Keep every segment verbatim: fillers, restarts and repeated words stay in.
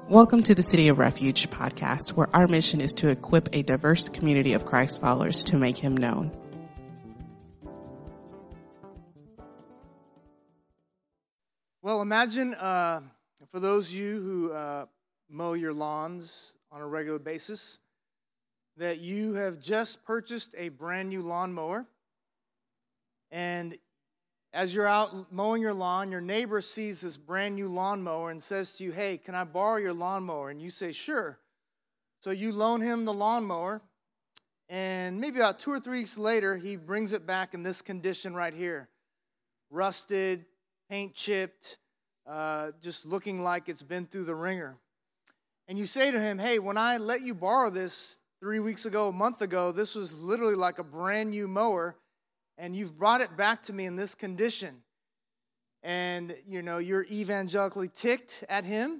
Welcome to the City of Refuge podcast, where our mission is to equip a diverse community of Christ followers to make him known. Well, imagine uh, for those of you who uh, mow your lawns on a regular basis, that you have just purchased a brand new lawnmower, and as you're out mowing your lawn, your neighbor sees this brand new lawnmower and says to you, "Hey, can I borrow your lawnmower?" And you say, "Sure." So you loan him the lawnmower, and maybe about two or three weeks later, he brings it back in this condition right here. Rusted, paint chipped, uh, just looking like it's been through the ringer. And you say to him, "Hey, when I let you borrow this three weeks ago, a month ago, this was literally like a brand new mower, and you've brought it back to me in this condition." And, you know, you're evangelically ticked at him.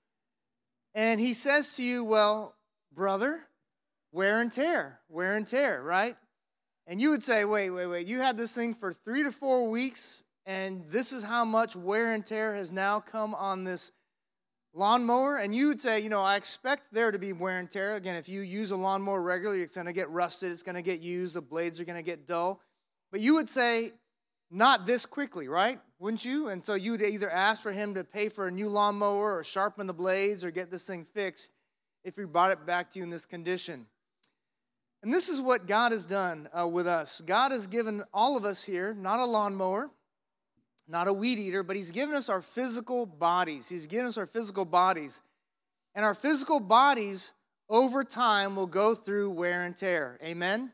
And he says to you, "Well, brother, wear and tear, wear and tear," right? And you would say, wait, wait, wait, you had this thing for three to four weeks, and this is how much wear and tear has now come on this lawnmower? And you would say, you know, I expect there to be wear and tear. Again, if you use a lawnmower regularly, it's going to get rusted, it's going to get used, the blades are going to get dull. But you would say, not this quickly, right? Wouldn't you? And so you would either ask for him to pay for a new lawnmower or sharpen the blades or get this thing fixed if he brought it back to you in this condition. And this is what God has done uh, with us. God has given all of us here, not a lawnmower, not a weed eater, but he's given us our physical bodies. He's given us our physical bodies. And our physical bodies, over time, will go through wear and tear. Amen?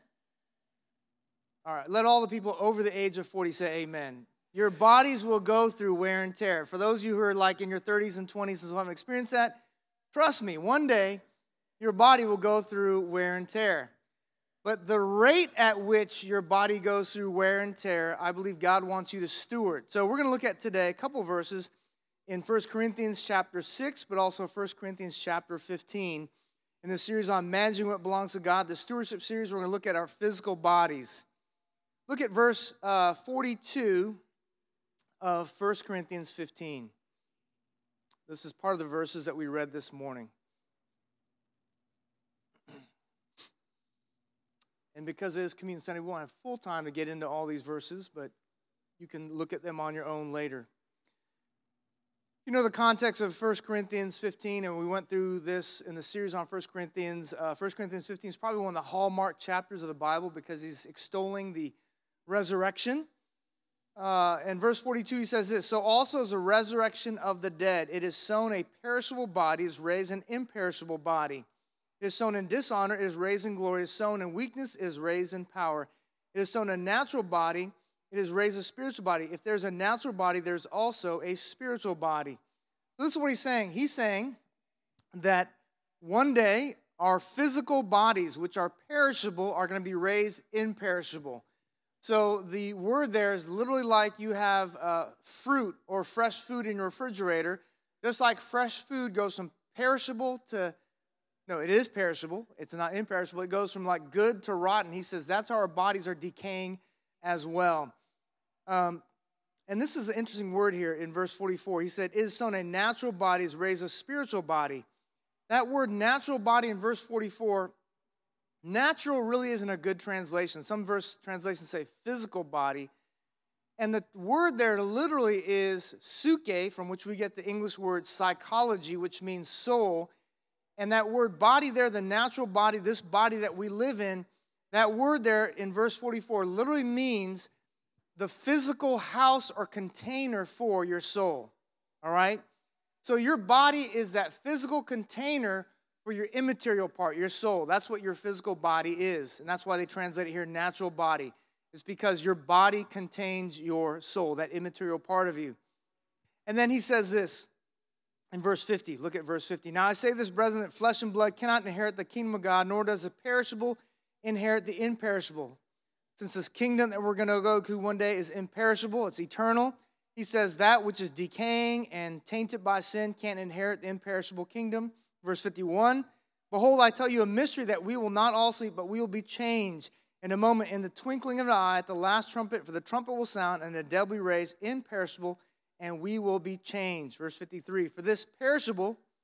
All right, let all the people over the age of forty say amen. Your bodies will go through wear and tear. For those of you who are like in your thirties and twenties and so haven't experienced that, trust me, one day your body will go through wear and tear. But the rate at which your body goes through wear and tear, I believe God wants you to steward. So we're going to look at today a couple verses in First Corinthians chapter six, but also First Corinthians chapter fifteen. In this series on managing what belongs to God, the stewardship series, we're going to look at our physical bodies. Look at verse uh, forty-two of First Corinthians fifteen. This is part of the verses that we read this morning. And because it is Communion Sunday, we won't have full time to get into all these verses, but you can look at them on your own later. You know the context of First Corinthians fifteen, and we went through this in the series on First Corinthians. Uh, First Corinthians fifteen is probably one of the hallmark chapters of the Bible because he's extolling the resurrection. Uh, and verse forty-two, he says this, "So also is the resurrection of the dead. It is sown a perishable body, is raised an imperishable body. It is sown in dishonor, it is raised in glory. It is sown in weakness, it is raised in power. It is sown a natural body, it is raised a spiritual body. If there's a natural body, there's also a spiritual body." So this is what he's saying. He's saying that one day our physical bodies, which are perishable, are going to be raised imperishable. So the word there is literally like you have uh, fruit or fresh food in your refrigerator. Just like fresh food goes from perishable to, no, it is perishable. It's not imperishable. It goes from like good to rotten. He says that's how our bodies are decaying as well. Um, and this is the interesting word here in verse forty-four. He said, "It is sown a natural body, is raised a spiritual body." That word natural body in verse forty-four, natural really isn't a good translation. Some verse translations say physical body. And the word there literally is psyche, from which we get the English word psychology, which means soul. And that word body there, the natural body, this body that we live in, that word there in verse forty-four literally means the physical house or container for your soul. All right? So your body is that physical container for your immaterial part, your soul. That's what your physical body is. And that's why they translate it here, natural body. It's because your body contains your soul, that immaterial part of you. And then he says this in verse fifty. Look at verse fifty. "Now I say this, brethren, that flesh and blood cannot inherit the kingdom of God, nor does the perishable inherit the imperishable. Since this kingdom that we're going to go to one day is imperishable, it's eternal." He says that which is decaying and tainted by sin can't inherit the imperishable kingdom. Verse fifty-one, "Behold, I tell you a mystery, that we will not all sleep, but we will be changed in a moment, in the twinkling of an eye, at the last trumpet. For the trumpet will sound, and the dead will be raised imperishable, and we will be changed." Verse fifty-three, "For this perishable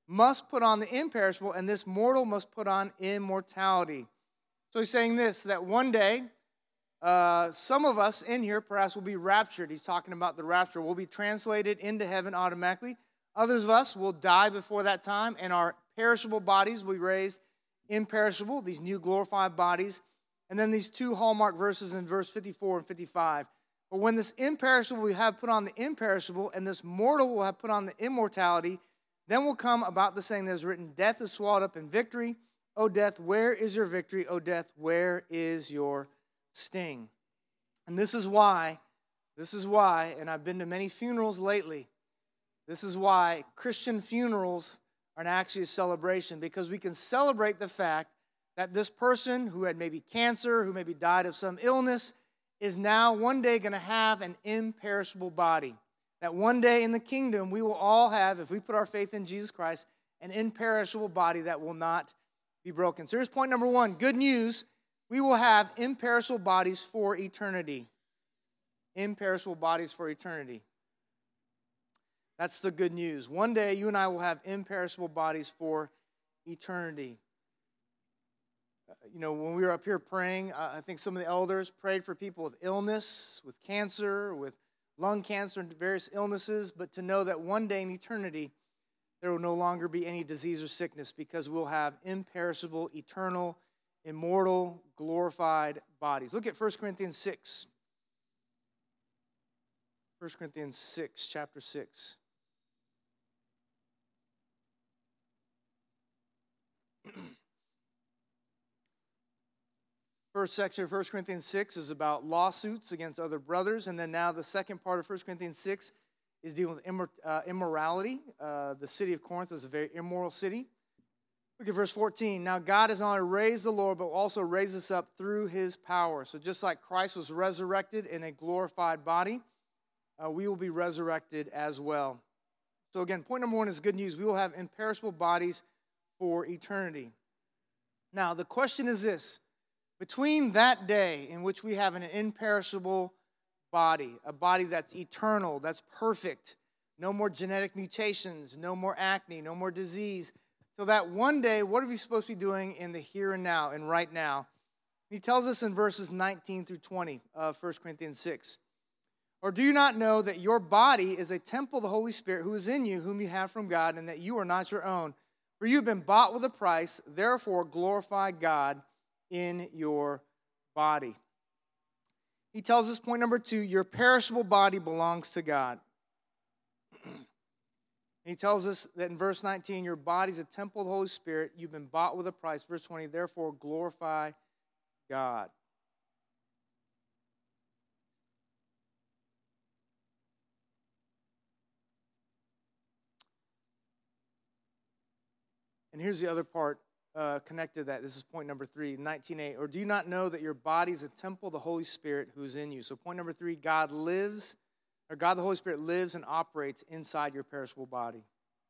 must put on the imperishable, and this mortal must put on immortality. So he's saying this, that one day, uh, some of us in here perhaps will be raptured. He's talking about the rapture. We'll be translated into heaven automatically. Others of us will die before that time, and our perishable bodies will be raised imperishable, these new glorified bodies. And then these two hallmark verses in verse fifty-four and fifty-five. But when this imperishable will have put on the imperishable, and this mortal will have put on the immortality, then will come about the saying that is written, death is swallowed up in victory. O death, where is your victory? O death, where is your sting? And this is why, this is why, and I've been to many funerals lately, this is why Christian funerals are actually a celebration, because we can celebrate the fact that this person who had maybe cancer, who maybe died of some illness, is now one day going to have an imperishable body. That one day in the kingdom we will all have, if we put our faith in Jesus Christ, an imperishable body that will not be broken. So here's point number one. Good news. We will have imperishable bodies for eternity. Imperishable bodies for eternity. That's the good news. One day you and I will have imperishable bodies for eternity. Uh, you know, when we were up here praying, uh, I think some of the elders prayed for people with illness, with cancer, with lung cancer, and various illnesses, but to know that one day in eternity, there will no longer be any disease or sickness, because we'll have imperishable, eternal, immortal, glorified bodies. Look at First Corinthians six. First Corinthians six, chapter six. First section of First Corinthians six is about lawsuits against other brothers, and then now the second part of First Corinthians six is dealing with immor- uh, immorality. Uh, the city of Corinth was a very immoral city. Look at verse fourteen. Now God has not only raised the Lord, but also raised us up through his power. So just like Christ was resurrected in a glorified body, uh, we will be resurrected as well. So again, point number one is good news. We will have imperishable bodies for eternity. Now the question is this. Between that day in which we have an imperishable body, a body that's eternal, that's perfect, no more genetic mutations, no more acne, no more disease, so that one day, what are we supposed to be doing in the here and now and right now? He tells us in verses nineteen through twenty of First Corinthians six. Or do you not know that your body is a temple of the Holy Spirit who is in you, whom you have from God, and that you are not your own? For you have been bought with a price, therefore glorify God in your body. He tells us, point number two, your perishable body belongs to God. He tells us that in verse nineteen, your body is a temple of the Holy Spirit. You've been bought with a price. Verse twenty, therefore glorify God. And here's the other part uh, connected to that. This is point number three, nineteen eight. Or do you not know that your body is a temple of the Holy Spirit who is in you? So point number three, God lives, or God the Holy Spirit lives and operates inside your perishable body.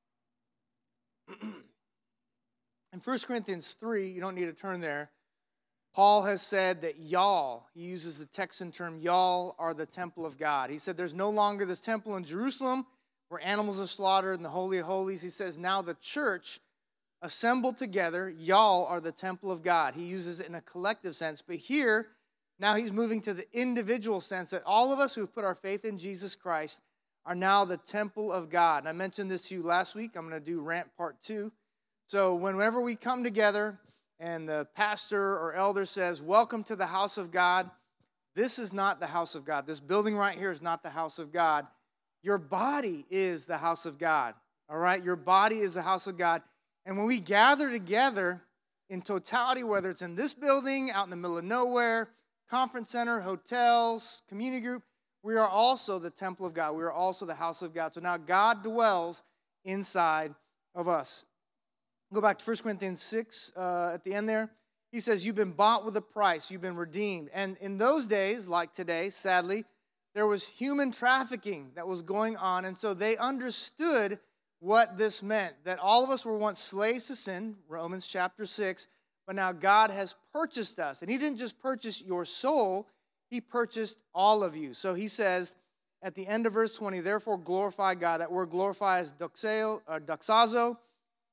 In First Corinthians three, you don't need to turn there, Paul has said that y'all, he uses the Texan term, y'all are the temple of God. He said there's no longer this temple in Jerusalem where animals are slaughtered in the Holy of Holies. He says now the church assembled together, y'all are the temple of God. He uses it in a collective sense, but here, now he's moving to the individual sense that all of us who've put our faith in Jesus Christ are now the temple of God. And I mentioned this to you last week. I'm going to do rant part two. So whenever we come together and the pastor or elder says, welcome to the house of God, this is not the house of God. This building right here is not the house of God. Your body is the house of God, all right? Your body is the house of God. And when we gather together in totality, whether it's in this building, out in the middle of nowhere, conference center, hotels, community group, we are also the temple of God. We are also the house of God. So now God dwells inside of us. Go back to First Corinthians six uh, at the end there. He says, you've been bought with a price. You've been redeemed. And in those days, like today, sadly, there was human trafficking that was going on. And so they understood what this meant, that all of us were once slaves to sin, Romans chapter six, but now God has purchased us. And he didn't just purchase your soul, he purchased all of you. So he says at the end of verse twenty, therefore glorify God. That word glorify is doxeo, or doxazo.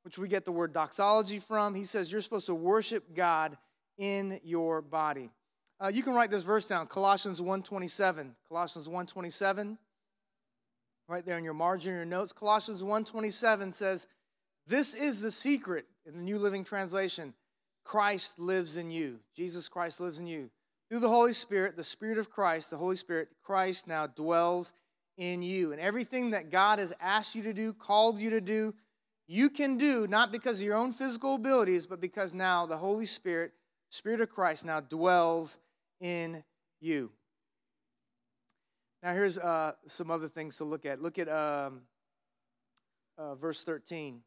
which we get the word doxology from. He says you're supposed to worship God in your body. Uh, you can write this verse down, Colossians one twenty-seven. Colossians one twenty-seven, right there in your margin, your notes. Colossians one twenty-seven says, this is the secret, in the New Living Translation, Christ lives in you. Jesus Christ lives in you. Through the Holy Spirit, the Spirit of Christ, the Holy Spirit, Christ now dwells in you. And everything that God has asked you to do, called you to do, you can do, not because of your own physical abilities, but because now the Holy Spirit, Spirit of Christ, now dwells in you. Now here's uh, some other things to look at. Look at um, uh, verse thirteen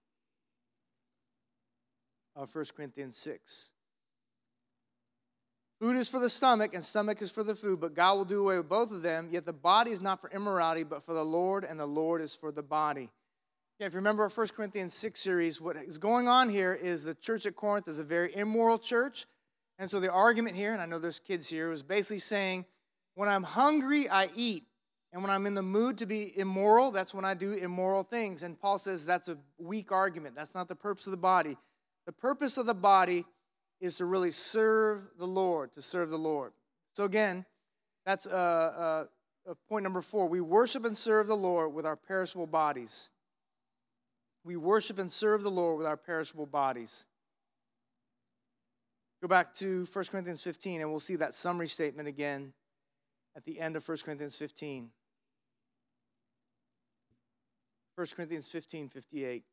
of First Corinthians six. Food is for the stomach, and stomach is for the food, but God will do away with both of them. Yet the body is not for immorality, but for the Lord, and the Lord is for the body. Yeah, if you remember our First Corinthians six series, what is going on here is the church at Corinth is a very immoral church. And so the argument here, and I know there's kids here, was basically saying, when I'm hungry, I eat. And when I'm in the mood to be immoral, that's when I do immoral things. And Paul says that's a weak argument. That's not the purpose of the body. The purpose of the body is to really serve the Lord, to serve the Lord. So again, that's uh, uh, uh, point number four. We worship and serve the Lord with our perishable bodies. We worship and serve the Lord with our perishable bodies. Go back to First Corinthians fifteen, and we'll see that summary statement again at the end of First Corinthians fifteen. First Corinthians fifteen, fifty-eight.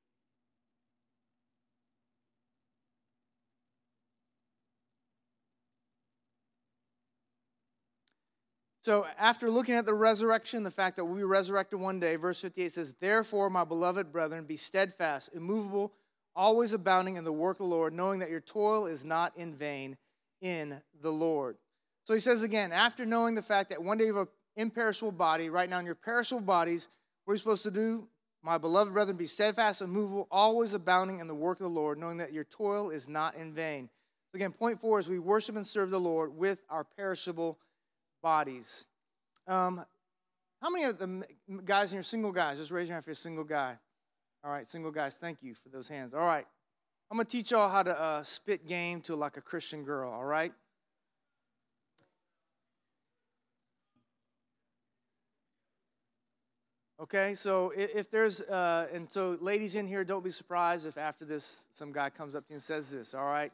So after looking at the resurrection, the fact that we'll be resurrected one day, verse fifty-eight says, therefore, my beloved brethren, be steadfast, immovable, always abounding in the work of the Lord, knowing that your toil is not in vain in the Lord. So he says again, after knowing the fact that one day you have an imperishable body, right now in your perishable bodies, what are you supposed to do? My beloved brethren, be steadfast, immovable, always abounding in the work of the Lord, knowing that your toil is not in vain. So again, point four is we worship and serve the Lord with our perishable bodies. Um, how many of the guys in here, single guys, just raise your hand if you're a single guy. All right, single guys, thank you for those hands. All right, I'm going to teach y'all how to uh, spit game to like a Christian girl, all right? Okay, so if, if there's, uh, and so ladies in here, don't be surprised if after this some guy comes up to you and says this, all right?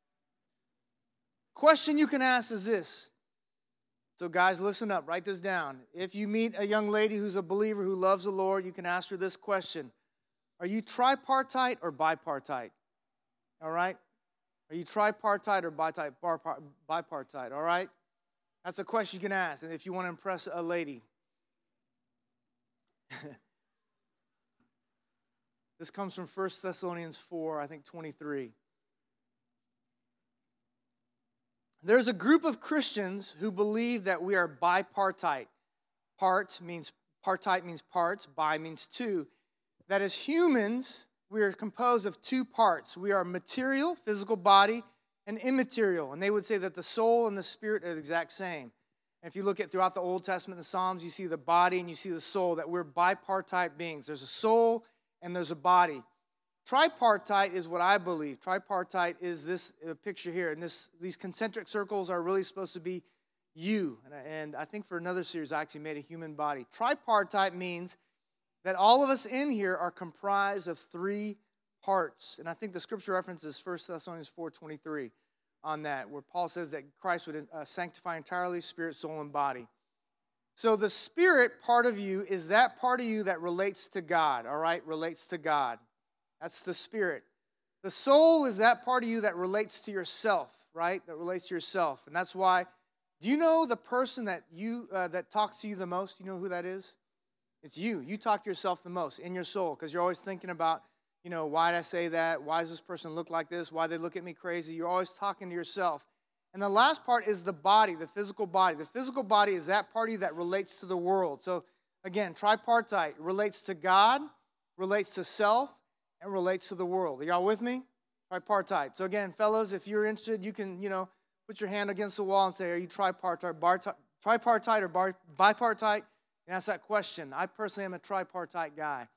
Question you can ask is this. So guys, listen up, write this down. If you meet a young lady who's a believer who loves the Lord, you can ask her this question. Are you tripartite or bipartite? All right? Are you tripartite or bipartite? Bipartite, all right? That's a question you can ask, and if you want to impress a lady. This comes from First Thessalonians four, I think twenty-three. There's a group of Christians who believe that we are bipartite. Part means, partite means parts, bi means two. That as humans, we are composed of two parts. We are material, physical body, and immaterial. And they would say that the soul and the spirit are the exact same. And if you look at throughout the Old Testament and the Psalms, you see the body and you see the soul, that we're bipartite beings. There's a soul and there's a body. Tripartite is what I believe. Tripartite is this uh, picture here. And this, these concentric circles are really supposed to be you. And, and I think for another series, I actually made a human body. Tripartite means that all of us in here are comprised of three parts. And I think the scripture reference is First Thessalonians four twenty-three on that, where Paul says that Christ would uh, sanctify entirely spirit, soul, and body. So the spirit part of you is that part of you that relates to God, all right? Relates to God. That's the spirit. The soul is that part of you that relates to yourself, right? That relates to yourself. And that's why, do you know the person that you uh, that talks to you the most? You know who that is? It's you. You talk to yourself the most in your soul because you're always thinking about, you know, why did I say that? Why does this person look like this? Why they look at me crazy? You're always talking to yourself. And the last part is the body, the physical body. The physical body is that part of you that relates to the world. So again, tripartite relates to God, relates to self, and relates to the world. Are y'all with me? Tripartite. So again, fellas, if you're interested, you can, you know, put your hand against the wall and say, are you tripartite, bar, tripartite or bar, bipartite? And ask that question. I personally am a tripartite guy.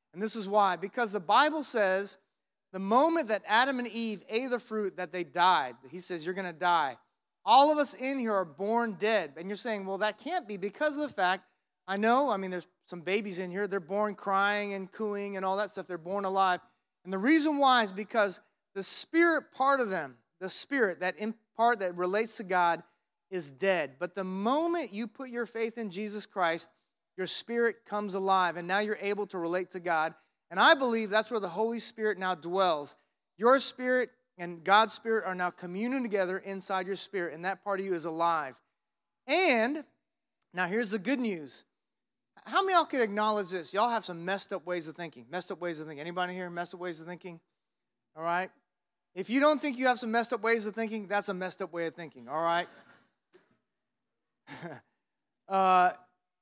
And this is why. Because the Bible says the moment that Adam and Eve ate the fruit, that they died. He says, you're going to die. All of us in here are born dead. And you're saying, well, that can't be because of the fact, I know, I mean, there's some babies in here. They're born crying and cooing and all that stuff. They're born alive. And the reason why is because the spirit part of them, the spirit, that in part that relates to God, is dead. But the moment you put your faith in Jesus Christ, your spirit comes alive, and now you're able to relate to God. And I believe that's where the Holy Spirit now dwells. Your spirit and God's spirit are now communing together inside your spirit, and that part of you is alive. And now here's the good news. How many of y'all could acknowledge this? Y'all have some messed up ways of thinking. Messed up ways of thinking. Anybody here messed up ways of thinking? All right? If you don't think you have some messed up ways of thinking, that's a messed up way of thinking. All right? uh,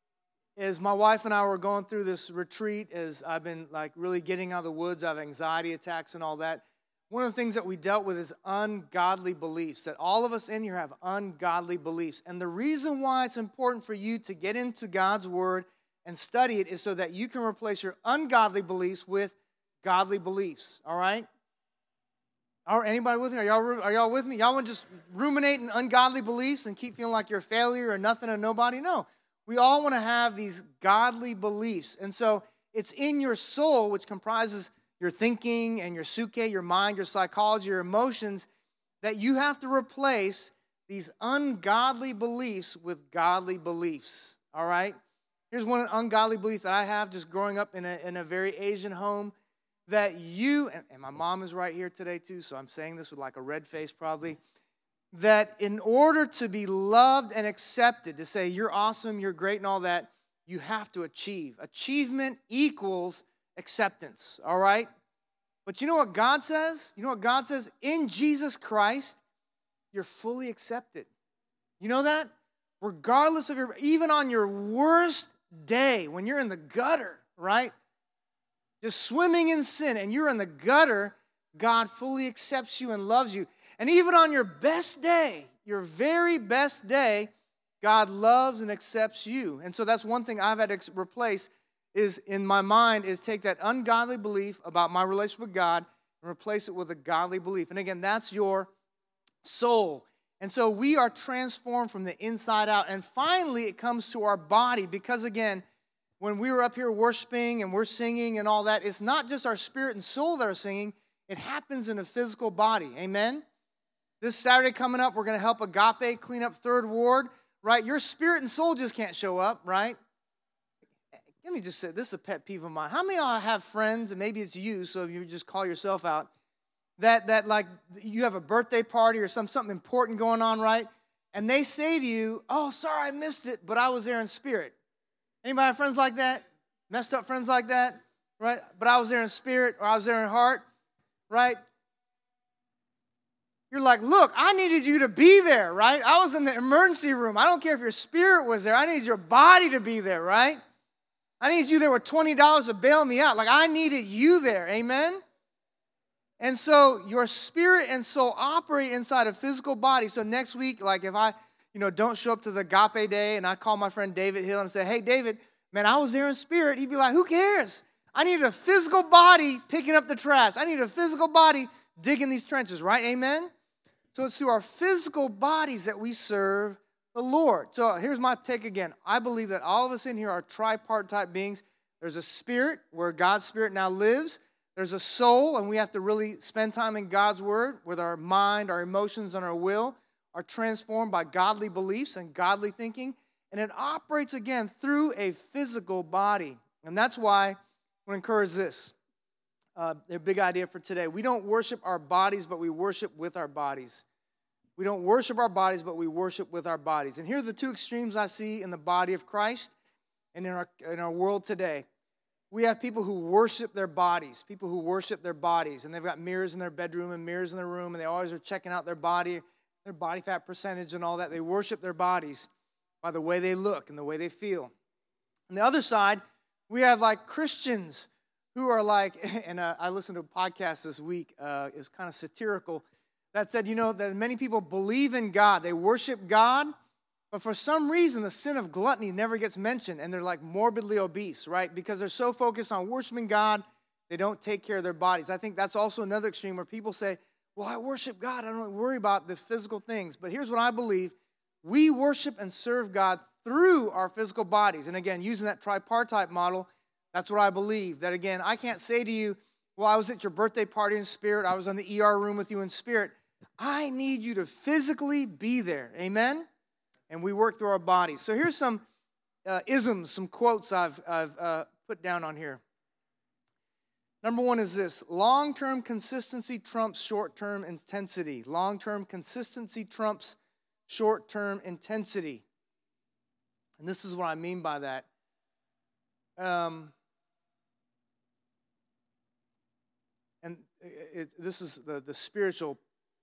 as my wife and I were going through this retreat, as I've been like really getting out of the woods, I have anxiety attacks and all that, one of the things that we dealt with is ungodly beliefs, that all of us in here have ungodly beliefs. And the reason why it's important for you to get into God's Word and study it is so that you can replace your ungodly beliefs with godly beliefs, all right? All right, anybody with me? Are y'all, are y'all with me? Y'all want to just ruminate in ungodly beliefs and keep feeling like you're a failure or nothing and nobody? No. We all want to have these godly beliefs. And so it's in your soul, which comprises your thinking and your psyche, your mind, your psychology, your emotions, that you have to replace these ungodly beliefs with godly beliefs, all right? Here's one ungodly belief that I have just growing up in a, in a very Asian home, that you, and, and my mom is right here today too, so I'm saying this with like a red face probably, that in order to be loved and accepted, to say you're awesome, you're great and all that, you have to achieve. Achievement equals acceptance, all right? But you know what God says? You know what God says? In Jesus Christ, you're fully accepted. You know that? Regardless of your, even on your worst day, when you're in the gutter, right? Just swimming in sin and you're in the gutter, God fully accepts you and loves you. And even on your best day, your very best day, God loves and accepts you. And so that's one thing I've had to replace is in my mind is take that ungodly belief about my relationship with God and replace it with a godly belief. And again, that's your soul. And so we are transformed from the inside out. And finally, it comes to our body because, again, when we were up here worshiping and we're singing and all that, it's not just our spirit and soul that are singing. It happens in a physical body. Amen? This Saturday coming up, we're going to help Agape clean up Third Ward, right? Your spirit and soul just can't show up, right? Let me just say, this is a pet peeve of mine. How many of y'all have friends, and maybe it's you, so you just call yourself out, that, that like you have a birthday party or some, something important going on, right? And they say to you, oh, sorry, I missed it, but I was there in spirit. Anybody have friends like that? Messed up friends like that, right? But I was there in spirit or I was there in heart, right? You're like, look, I needed you to be there, right? I was in the emergency room. I don't care if your spirit was there. I need your body to be there, right? I need you there with twenty dollars to bail me out. Like, I needed you there, amen? And so your spirit and soul operate inside a physical body. So next week, like if I, you know, don't show up to the Agape Day and I call my friend David Hill and say, hey, David, man, I was there in spirit. He'd be like, who cares? I need a physical body picking up the trash. I need a physical body digging these trenches, right? Amen? So it's through our physical bodies that we serve the Lord. So here's my take again. I believe that all of us in here are tripartite beings. There's a spirit where God's spirit now lives. There's a soul, and we have to really spend time in God's word with our mind, our emotions, and our will are transformed by godly beliefs and godly thinking. And it operates, again, through a physical body. And that's why I want to encourage this. Uh, their big idea for today. We don't worship our bodies, but we worship with our bodies. We don't worship our bodies, but we worship with our bodies. And here are the two extremes I see in the body of Christ and in our, in our world today. We have people who worship their bodies, people who worship their bodies, and they've got mirrors in their bedroom and mirrors in their room, and they always are checking out their body, their body fat percentage and all that. They worship their bodies by the way they look and the way they feel. On the other side, we have like Christians who are like, and uh, I listened to a podcast this week, uh, it's kind of satirical, that said, you know, that many people believe in God. They worship God, But for some reason, the sin of gluttony never gets mentioned, and they're like morbidly obese, right? Because they're so focused on worshiping God, they don't take care of their bodies. I think that's also another extreme where people say, well, I worship God. I don't really worry about the physical things. But here's what I believe. We worship and serve God through our physical bodies. And again, using that tripartite model, that's what I believe. That again, I can't say to you, well, I was at your birthday party in spirit. I was in the E R room with you in spirit. I need you to physically be there. Amen? And we work through our bodies. So here's some uh, isms, some quotes I've, I've uh, put down on here. Number one is this: long-term consistency trumps short-term intensity. Long-term consistency trumps short-term intensity. And this is what I mean by that. Um, and it, it, this is the, the spiritual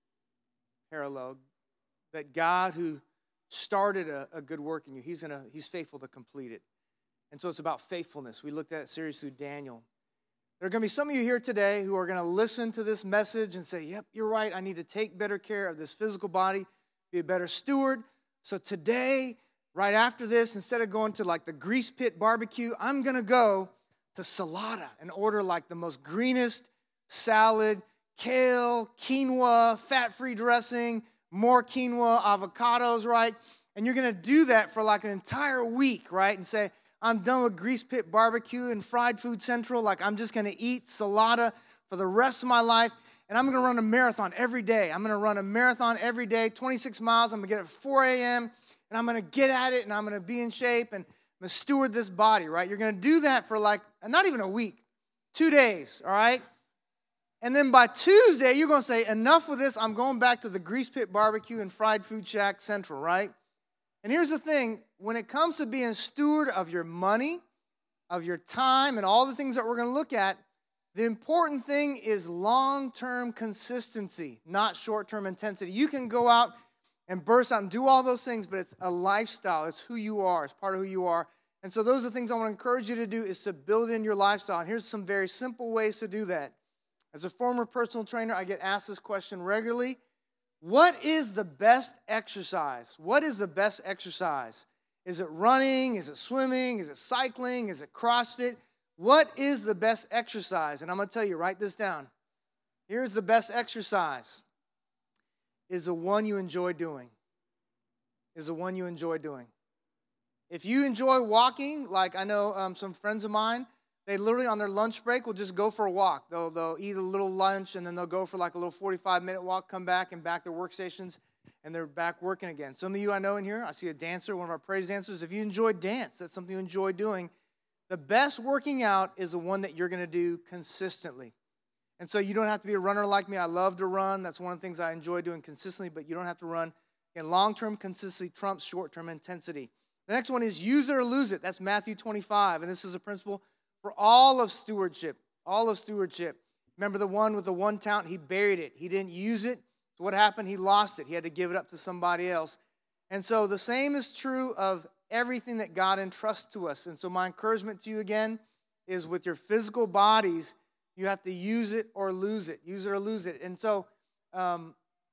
parallel, that God who started a, a good work in you, he's gonna he's faithful to complete it. And so it's about faithfulness. We looked at it seriously through Daniel. There are going to be some of you here today who are going to listen to this message and say, yep, you're right. I need to take better care of this physical body, be a better steward. So today, right after this, instead of going to like the grease pit barbecue, I'm going to go to Salata and order like the most greenest salad, kale, quinoa, fat-free dressing, more quinoa, avocados, right? And you're going to do that for like an entire week, right? And say, I'm done with Grease Pit Barbecue and Fried Food Central. Like, I'm just going to eat Salata for the rest of my life. And I'm going to run a marathon every day. I'm going to run a marathon every day, twenty-six miles. I'm going to get up at four a.m. And I'm going to get at it, and I'm going to be in shape, and I'm going to steward this body, right? You're going to do that for like, not even a week, two days, all right? And then by Tuesday, you're going to say, enough with this. I'm going back to the Grease Pit Barbecue and Fried Food Shack Central, right? And here's the thing. When it comes to being steward of your money, of your time, and all the things that we're going to look at, the important thing is long-term consistency, not short-term intensity. You can go out and burst out and do all those things, but it's a lifestyle. It's who you are. It's part of who you are. And so those are the things I want to encourage you to do, is to build in your lifestyle. And here's some very simple ways to do that. As a former personal trainer, I get asked this question regularly. What is the best exercise? What is the best exercise? Is it running? Is it swimming? Is it cycling? Is it CrossFit? What is the best exercise? And I'm going to tell you, write this down. Here's the best exercise. Is the one you enjoy doing. Is the one you enjoy doing. If you enjoy walking, like I know um, some friends of mine, they literally on their lunch break will just go for a walk. They'll, they'll eat a little lunch, and then they'll go for like a little forty-five minute walk, come back and back their workstations, and they're back working again. Some of you I know in here, I see a dancer, one of our praise dancers. If you enjoy dance, that's something you enjoy doing. The best working out is the one that you're going to do consistently. And so you don't have to be a runner like me. I love to run. That's one of the things I enjoy doing consistently, but you don't have to run. And long-term consistency trumps short-term intensity. The next one is use it or lose it. That's Matthew twenty-five, and this is a principle for all of stewardship, all of stewardship. Remember the one with the one talent? He buried it. He didn't use it. So what happened? He lost it. He had to give it up to somebody else. And so the same is true of everything that God entrusts to us. And so my encouragement to you again is with your physical bodies, you have to use it or lose it. Use it or lose it. And so um,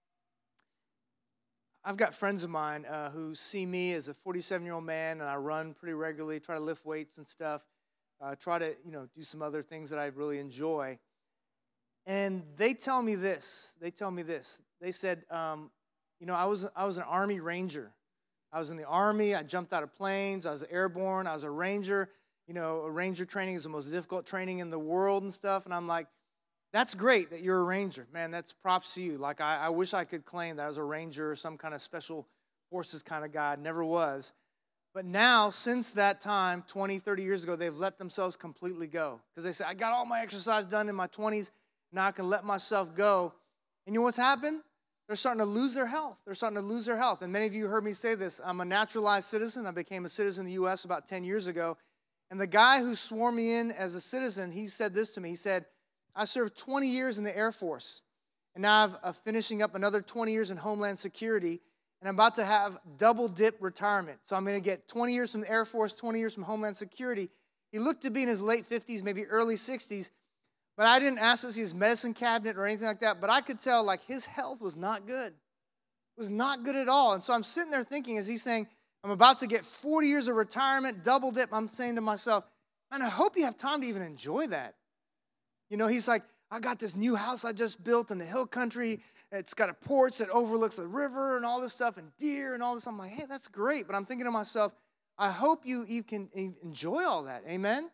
I've got friends of mine uh, who see me as a forty-seven-year-old man, and I run pretty regularly, try to lift weights and stuff. Uh, try to, you know, do some other things that I really enjoy. And they tell me this. They tell me this. They said, um, you know, I was I was an Army Ranger. I was in the Army. I jumped out of planes. I was airborne. I was a Ranger. You know, a Ranger training is the most difficult training in the world and stuff. And I'm like, that's great that you're a Ranger. Man, that's props to you. Like, I, I wish I could claim that I was a Ranger or some kind of special forces kind of guy. Never was. But now, since that time, twenty, thirty years ago, they've let themselves completely go. Because they say, I got all my exercise done in my twenties, now I can let myself go. And you know what's happened? They're starting to lose their health. They're starting to lose their health. And many of you heard me say this. I'm a naturalized citizen. I became a citizen in the U S about ten years ago. And the guy who swore me in as a citizen, he said this to me. He said, I served twenty years in the Air Force. And now I'm uh, finishing up another twenty years in Homeland Security. And I'm about to have double dip retirement. So I'm going to get twenty years from the Air Force, twenty years from Homeland Security. He looked to be in his late fifties, maybe early sixties. But I didn't ask to see his medicine cabinet or anything like that. But I could tell, like, his health was not good. It was not good at all. And so I'm sitting there thinking, as he's saying, I'm about to get forty years of retirement, double dip. I'm saying to myself, man, I hope you have time to even enjoy that. You know, he's like, I got this new house I just built in the hill country. It's got a porch that overlooks the river and all this stuff and deer and all this. I'm like, hey, that's great. But I'm thinking to myself, I hope you, you can enjoy all that. Amen?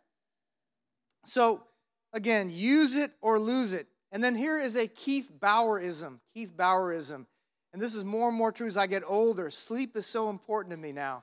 So, again, use it or lose it. And then here is a Keith Bowerism. Keith Bowerism. And this is more and more true as I get older. Sleep is so important to me now.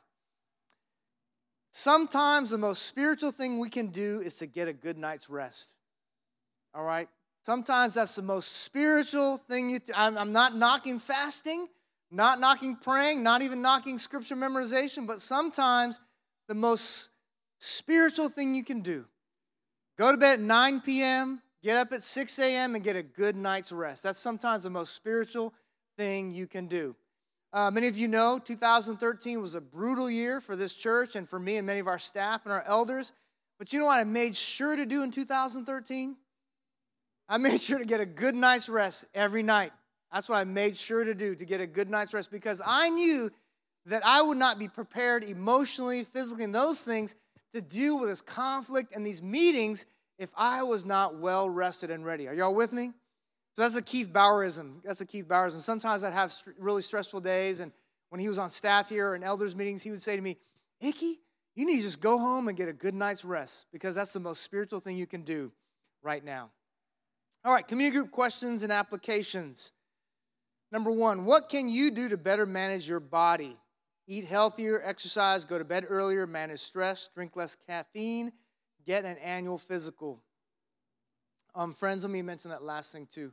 Sometimes the most spiritual thing we can do is to get a good night's rest. All right? Sometimes that's the most spiritual thing you do. I'm, I'm not knocking fasting, not knocking praying, not even knocking scripture memorization, but sometimes the most spiritual thing you can do. Go to bed at nine p.m., get up at six a.m., and get a good night's rest. That's sometimes the most spiritual thing you can do. Uh, many of you know two thousand thirteen was a brutal year for this church and for me and many of our staff and our elders. But you know what I made sure to do in two thousand thirteen? I made sure to get a good night's rest every night. That's what I made sure to do, to get a good night's rest, because I knew that I would not be prepared emotionally, physically, and those things to deal with this conflict and these meetings if I was not well rested and ready. Are y'all with me? So that's a Keith Bowerism. That's a Keith Bowerism. Sometimes I'd have st- really stressful days, and when he was on staff here or in elders meetings, he would say to me, Icky, you need to just go home and get a good night's rest, because that's the most spiritual thing you can do right now. All right, community group questions and applications. Number one, what can you do to better manage your body? Eat healthier, exercise, go to bed earlier, manage stress, drink less caffeine, get an annual physical. Um, friends, let me mention that last thing too.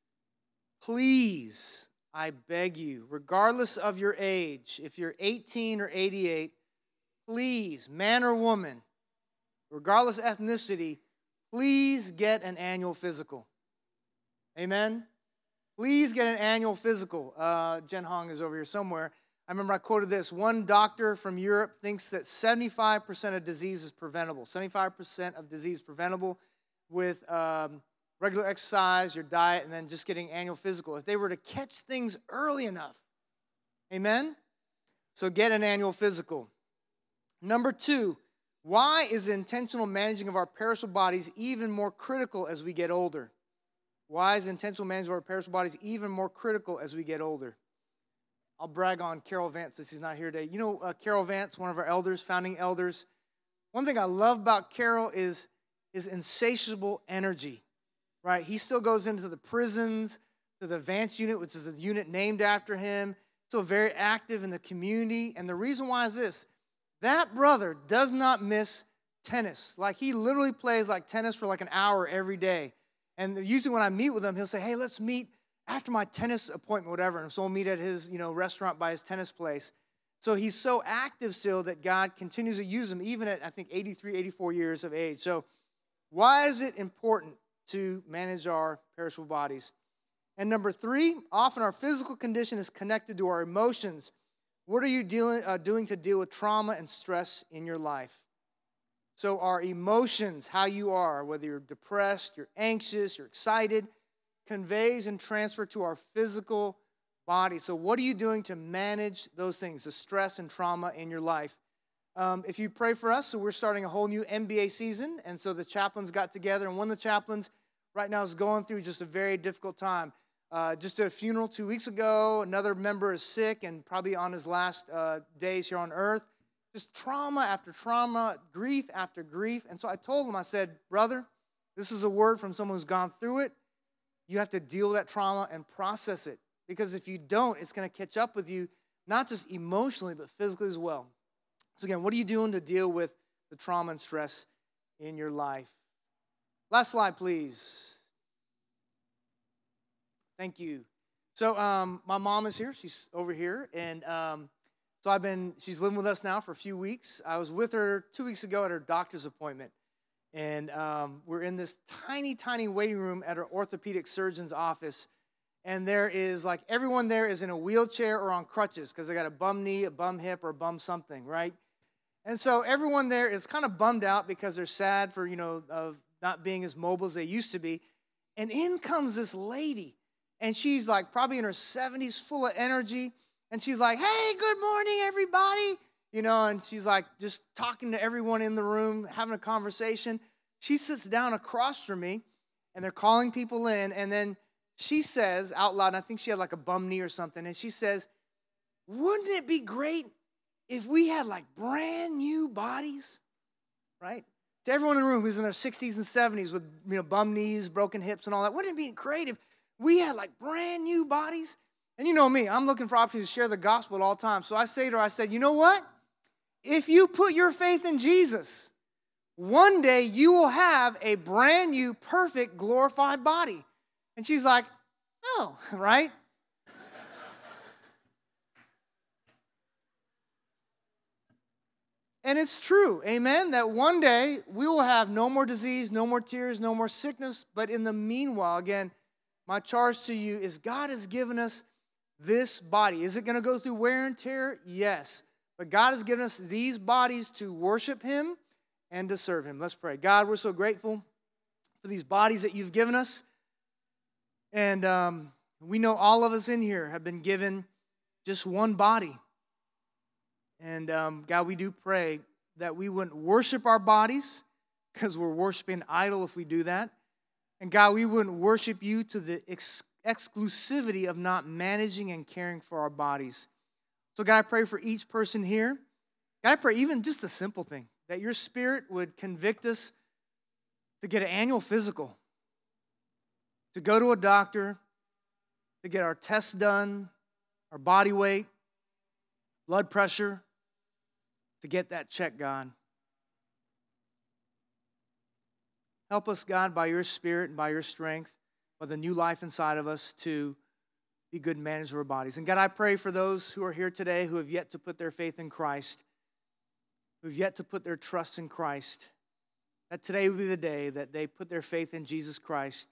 Please, I beg you, regardless of your age, if you're eighteen or eighty-eight, please, man or woman, regardless of ethnicity, please get an annual physical. Amen? Please get an annual physical. Uh, Jen Hong is over here somewhere. I remember I quoted this. One doctor from Europe thinks that seventy-five percent of disease is preventable. seventy-five percent of disease is preventable with um, regular exercise, your diet, and then just getting annual physical. If they were to catch things early enough. Amen? So get an annual physical. Number two, why is the intentional managing of our perishable bodies even more critical as we get older? Why is intentional management of our perishable bodies even more critical as we get older? I'll brag on Carol Vance since he's not here today. You know uh, Carol Vance, one of our elders, founding elders. One thing I love about Carol is his insatiable energy, right? He still goes into the prisons, to the Vance unit, which is a unit named after him. Still very active in the community. And the reason why is this. That brother does not miss tennis. Like, he literally plays like tennis for like an hour every day. And usually when I meet with him, he'll say, hey, let's meet after my tennis appointment, whatever. And so we'll meet at his, you know, restaurant by his tennis place. So he's so active still that God continues to use him, even at, I think, eighty-three, eighty-four years of age. So why is it important to manage our perishable bodies? And number three, often our physical condition is connected to our emotions. What are you dealing, uh, doing to deal with trauma and stress in your life? So our emotions, how you are, whether you're depressed, you're anxious, you're excited, conveys and transfer to our physical body. So what are you doing to manage those things, the stress and trauma in your life? Um, if you pray for us, so we're starting a whole new M B A season, and so the chaplains got together, and one of the chaplains right now is going through just a very difficult time. Uh, just did a funeral two weeks ago. Another member is sick and probably on his last uh, days here on earth. Just trauma after trauma, grief after grief. And so I told him, I said, brother, this is a word from someone who's gone through it. You have to deal with that trauma and process it. Because if you don't, it's going to catch up with you, not just emotionally, but physically as well. So again, what are you doing to deal with the trauma and stress in your life? Last slide, please. Thank you. So um, my mom is here. She's over here. And um, so I've been, she's living with us now for a few weeks. I was with her two weeks ago at her doctor's appointment. And um, we're in this tiny, tiny waiting room at her orthopedic surgeon's office. And there is, like, everyone there is in a wheelchair or on crutches because they got a bum knee, a bum hip, or a bum something, right? And so everyone there is kind of bummed out because they're sad for, you know, of not being as mobile as they used to be. And in comes this lady. And she's, like, probably in her seventies, full of energy. And she's like, hey, good morning, everybody. you know, and she's like just talking to everyone in the room, having a conversation. She sits down across from me, and they're calling people in, and then she says out loud, and I think she had like a bum knee or something, and she says, wouldn't it be great if we had like brand new bodies, right? To everyone in the room who's in their sixties and seventies with, you know, bum knees, broken hips and all that, wouldn't it be great if we had like brand new bodies? And you know me, I'm looking for opportunities to share the gospel at all times. So I say to her, I said, you know what? If you put your faith in Jesus, one day you will have a brand new, perfect, glorified body. And she's like, oh, right? And it's true, amen, that one day we will have no more disease, no more tears, no more sickness. But in the meanwhile, again, my charge to you is God has given us this body. Is it going to go through wear and tear? Yes. But God has given us these bodies to worship Him and to serve Him. Let's pray. God, we're so grateful for these bodies that you've given us. And um, we know all of us in here have been given just one body. And um, God, we do pray that we wouldn't worship our bodies because we're worshiping an idol if we do that. And God, we wouldn't worship you to the ex- exclusivity of not managing and caring for our bodies. So God, I pray for each person here. God, I pray even just a simple thing, that your Spirit would convict us to get an annual physical, to go to a doctor, to get our tests done, our body weight, blood pressure, to get that check, God. Help us, God, by your Spirit and by your strength, by the new life inside of us to be good managers of our bodies. And God, I pray for those who are here today who have yet to put their faith in Christ, who have yet to put their trust in Christ, that today will be the day that they put their faith in Jesus Christ,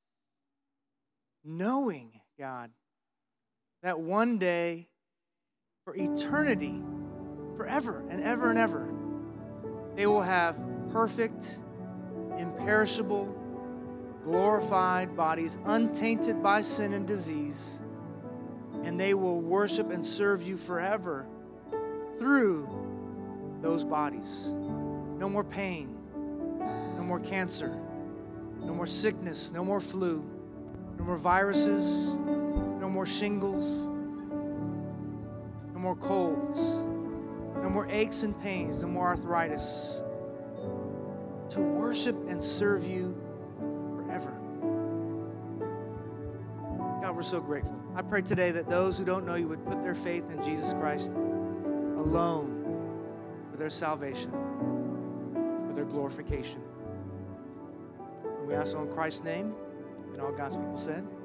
knowing, God, that one day, for eternity, forever and ever and ever, they will have perfect, imperishable, glorified bodies, untainted by sin and disease, and they will worship and serve you forever through those bodies. No more pain, no more cancer, no more sickness, no more flu, no more viruses, no more shingles, no more colds, no more aches and pains, no more arthritis. To worship and serve you forever. God, we're so grateful. I pray today that those who don't know you would put their faith in Jesus Christ alone for their salvation, for their glorification. And we ask in Christ's name, and all God's people said,